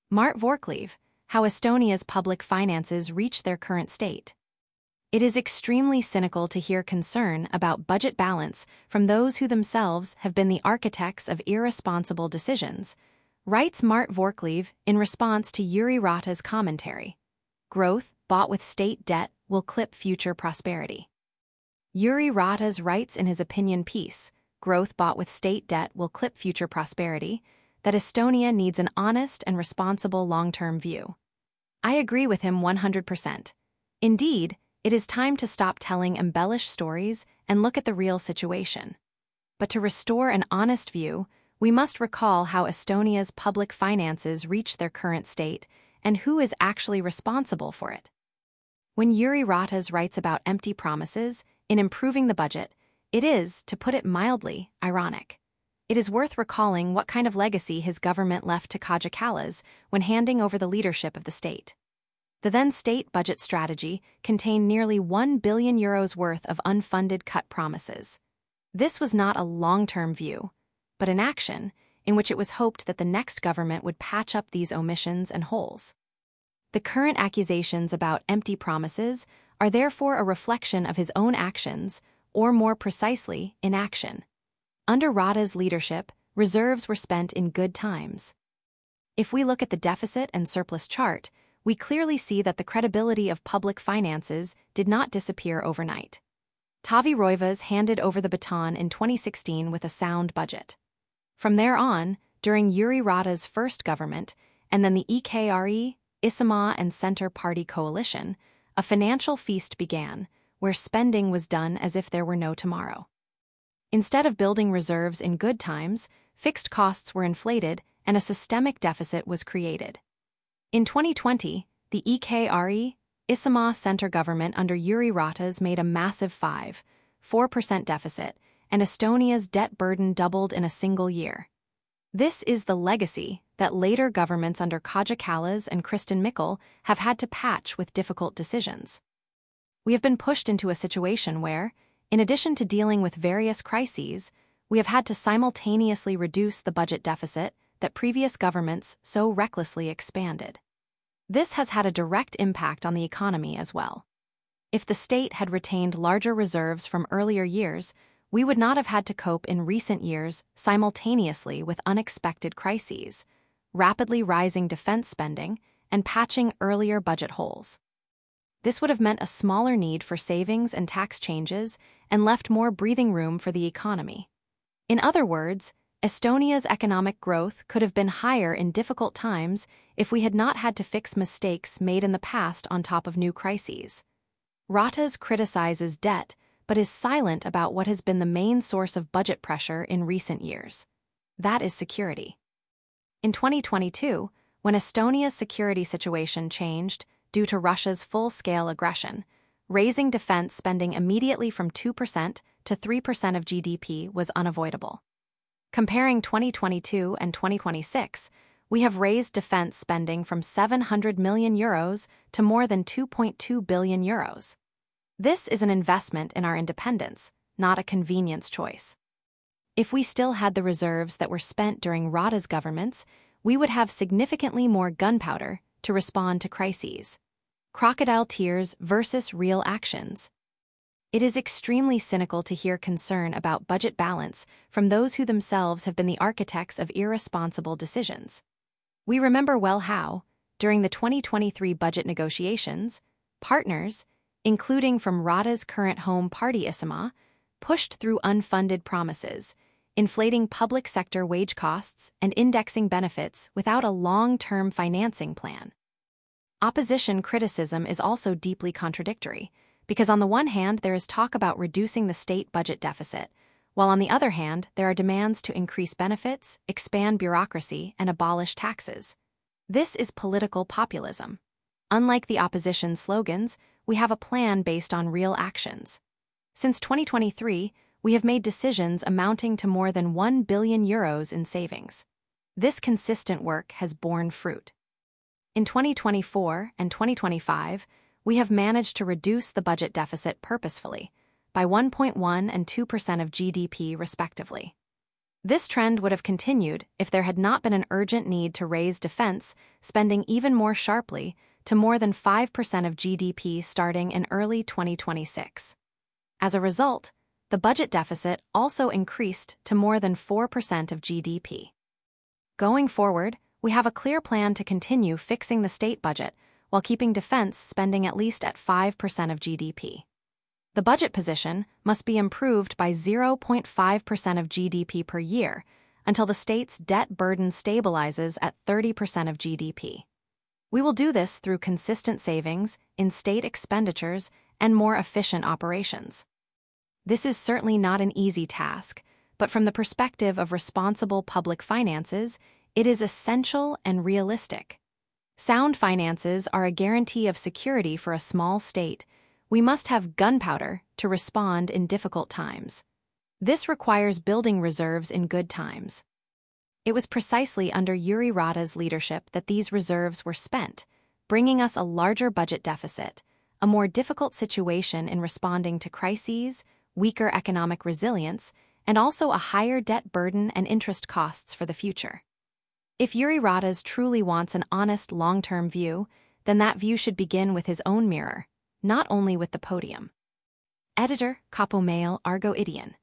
Mart Vorklev, How Estonia's Public Finances Reach Their Current State. It is extremely cynical to hear concern about budget balance from those who themselves have been the architects of irresponsible decisions, writes Mart Vorklev in response to Jüri Rata's commentary. Growth bought with state debt will clip future prosperity. Jüri Ratas writes in his opinion piece, Growth bought with state debt will clip future prosperity, that Estonia needs an honest and responsible long-term view. I agree with him 100%. Indeed, it is time to stop telling embellished stories and look at the real situation. But to restore an honest view, we must recall how Estonia's public finances reach their current state and who is actually responsible for it. When Jüri Ratas writes about empty promises in improving the budget, it is, to put it mildly, ironic. It is worth recalling what kind of legacy his government left to Kaja Kallas when handing over the leadership of the state. The then state budget strategy contained nearly €1 billion worth of unfunded cut promises. This was not a long-term view, but an action in which it was hoped that the next government would patch up these omissions and holes. The current accusations about empty promises are therefore a reflection of his own actions, or more precisely, inaction. Under Rata's leadership, reserves were spent in good times. If we look at the deficit and surplus chart, we clearly see that the credibility of public finances did not disappear overnight. Taavi Rõivas handed over the baton in 2016 with a sound budget. From there on, during Jüri Rata's first government, and then the EKRE, Isamaa and Centre Party coalition, a financial feast began, where spending was done as if there were no tomorrow. Instead of building reserves in good times, fixed costs were inflated and a systemic deficit was created. In 2020, the EKRE, Isamaa Centre government under Jüri Ratas made a massive 4% deficit, and Estonia's debt burden doubled in a single year. This is the legacy that later governments under Kaja Kallas and Kristen Michel have had to patch with difficult decisions. We have been pushed into a situation where, in addition to dealing with various crises, we have had to simultaneously reduce the budget deficit that previous governments so recklessly expanded. This has had a direct impact on the economy as well. If the state had retained larger reserves from earlier years, we would not have had to cope in recent years simultaneously with unexpected crises, rapidly rising defense spending, and patching earlier budget holes. This would have meant a smaller need for savings and tax changes and left more breathing room for the economy. In other words, Estonia's economic growth could have been higher in difficult times if we had not had to fix mistakes made in the past on top of new crises. Ratas criticizes debt, but is silent about what has been the main source of budget pressure in recent years. That is security. In 2022, when Estonia's security situation changed due to Russia's full-scale aggression, raising defense spending immediately from 2% to 3% of GDP was unavoidable. Comparing 2022 and 2026, we have raised defense spending from €700 million to more than €2.2 billion. This is an investment in our independence, not a convenience choice. If we still had the reserves that were spent during Rata's governments, we would have significantly more gunpowder to respond to crises. Crocodile tears versus real actions. It is extremely cynical to hear concern about budget balance from those who themselves have been the architects of irresponsible decisions. We remember well how, during the 2023 budget negotiations, partners, including from Rata's current home party Isamaa, pushed through unfunded promises, inflating public sector wage costs and indexing benefits without a long-term financing plan. Opposition criticism is also deeply contradictory, because on the one hand there is talk about reducing the state budget deficit, while on the other hand there are demands to increase benefits, expand bureaucracy, and abolish taxes. This is political populism. Unlike the opposition's slogans, we have a plan based on real actions. Since 2023, we have made decisions amounting to more than €1 billion in savings. This consistent work has borne fruit. In 2024 and 2025, we have managed to reduce the budget deficit purposefully by 1.1% and 2% of GDP respectively. This trend would have continued if there had not been an urgent need to raise defense spending even more sharply to more than 5% of GDP starting in early 2026. As a result, the budget deficit also increased to more than 4% of GDP. Going forward, we have a clear plan to continue fixing the state budget while keeping defense spending at least at 5% of GDP. The budget position must be improved by 0.5% of GDP per year until the state's debt burden stabilizes at 30% of GDP. We will do this through consistent savings in state expenditures and more efficient operations. This is certainly not an easy task, but from the perspective of responsible public finances, it is essential and realistic. Sound finances are a guarantee of security for a small state. We must have gunpowder to respond in difficult times. This requires building reserves in good times. It was precisely under Jüri Rata's leadership that these reserves were spent, bringing us a larger budget deficit, a more difficult situation in responding to crises, weaker economic resilience, and also a higher debt burden and interest costs for the future. If Jüri Ratas truly wants an honest long-term view, then that view should begin with his own mirror, not only with the podium. Editor, Capo Mail, Argo Idion.